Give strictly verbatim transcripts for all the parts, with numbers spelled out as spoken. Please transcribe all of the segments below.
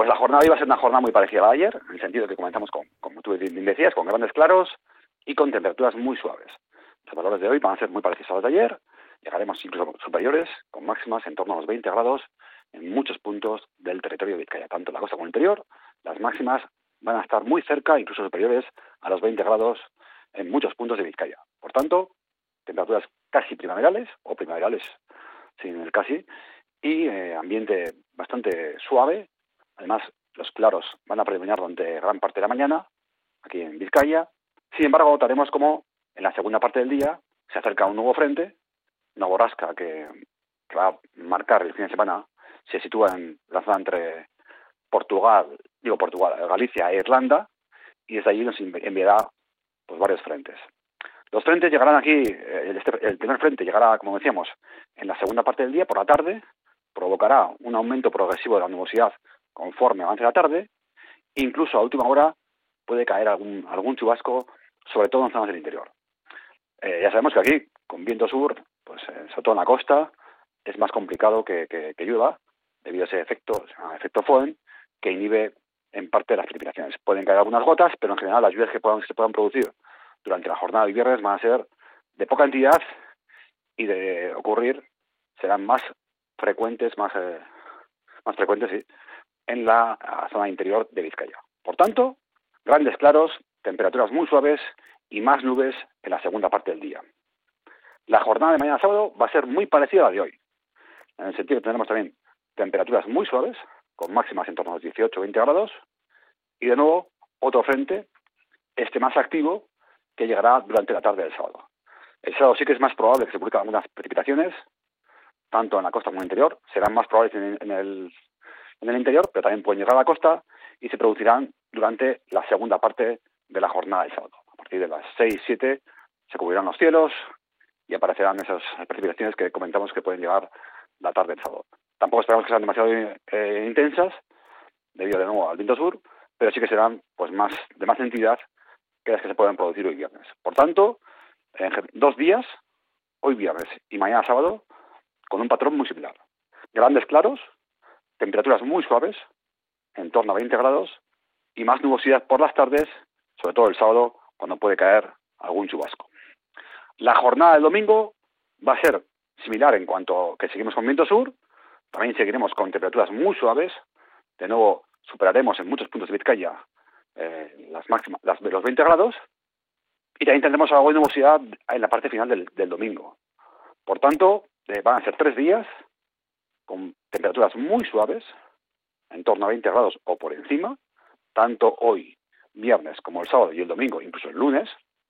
Pues la jornada iba a ser una jornada muy parecida a la de ayer, en el sentido que comenzamos con, como tú bien decías, con grandes claros y con temperaturas muy suaves. Los valores de hoy van a ser muy parecidos a los de ayer, llegaremos incluso superiores, con máximas en torno a los veinte grados en muchos puntos del territorio de Vizcaya, tanto en la costa como en el interior. Las máximas van a estar muy cerca, incluso superiores a los veinte grados en muchos puntos de Vizcaya. Por tanto, temperaturas casi primaverales, o primaverales sin el casi, y eh, ambiente bastante suave. Además, los claros van a predominar durante gran parte de la mañana, aquí en Vizcaya. Sin embargo, notaremos como en la segunda parte del día se acerca un nuevo frente, una borrasca que, que va a marcar el fin de semana, se sitúa en la zona entre Portugal, digo Portugal, Galicia e Irlanda, y desde allí nos enviará pues, varios frentes. Los frentes llegarán aquí, el, este, el primer frente llegará, como decíamos, en la segunda parte del día, por la tarde, provocará un aumento progresivo de la nubosidad conforme avance la tarde, incluso a última hora puede caer algún, algún chubasco, sobre todo en zonas del interior. Eh, ya sabemos que aquí, con viento sur, pues eh, sobre todo en la costa, es más complicado que, que, que llueva, debido a ese efecto, a efecto Foehn, que inhibe en parte las precipitaciones. Pueden caer algunas gotas, pero en general las lluvias que, puedan, que se puedan producir durante la jornada de viernes van a ser de poca entidad y de ocurrir serán más frecuentes, más, eh, más frecuentes, sí, en la zona interior de Vizcaya. Por tanto, grandes claros, temperaturas muy suaves y más nubes en la segunda parte del día. La jornada de mañana sábado va a ser muy parecida a la de hoy, en el sentido que tendremos también temperaturas muy suaves, con máximas en torno a los dieciocho o veinte grados, y de nuevo otro frente, este más activo, que llegará durante la tarde del sábado. El sábado sí que es más probable que se produzcan algunas precipitaciones, tanto en la costa como en el interior. Serán más probables en, en, el, en el interior, pero también pueden llegar a la costa y se producirán durante la segunda parte de la jornada del sábado. A partir de las seis, siete se cubrirán los cielos y aparecerán esas precipitaciones que comentamos que pueden llegar la tarde del sábado. Tampoco esperamos que sean demasiado eh, intensas, debido de nuevo al viento sur, pero sí que serán pues más de más entidad que las que se pueden producir hoy viernes. Por tanto, en dos días, hoy viernes y mañana sábado, con un patrón muy similar. Grandes claros, temperaturas muy suaves, en torno a veinte grados, y más nubosidad por las tardes, sobre todo el sábado, cuando puede caer algún chubasco. La jornada del domingo va a ser similar en cuanto que seguimos con viento sur, también seguiremos con temperaturas muy suaves, de nuevo superaremos en muchos puntos de Vizcaya eh, las máximas, las de los veinte grados, y también tendremos algo de nubosidad en la parte final del, del domingo. Por tanto, eh, van a ser tres días con temperaturas muy suaves, en torno a veinte grados o por encima, tanto hoy, viernes, como el sábado y el domingo, incluso el lunes.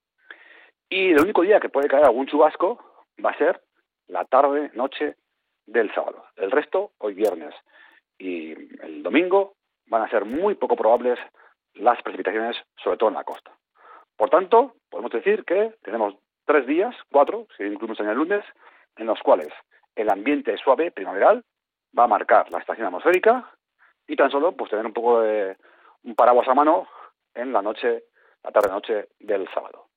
Y el único día que puede caer algún chubasco va a ser la tarde, noche del sábado. El resto, hoy viernes y el domingo, van a ser muy poco probables las precipitaciones, sobre todo en la costa. Por tanto, podemos decir que tenemos tres días, cuatro, si incluimos en el lunes, en los cuales el ambiente suave, primaveral, va a marcar la estación atmosférica y tan solo pues tener un poco de un paraguas a mano en la noche, la tarde-noche del sábado.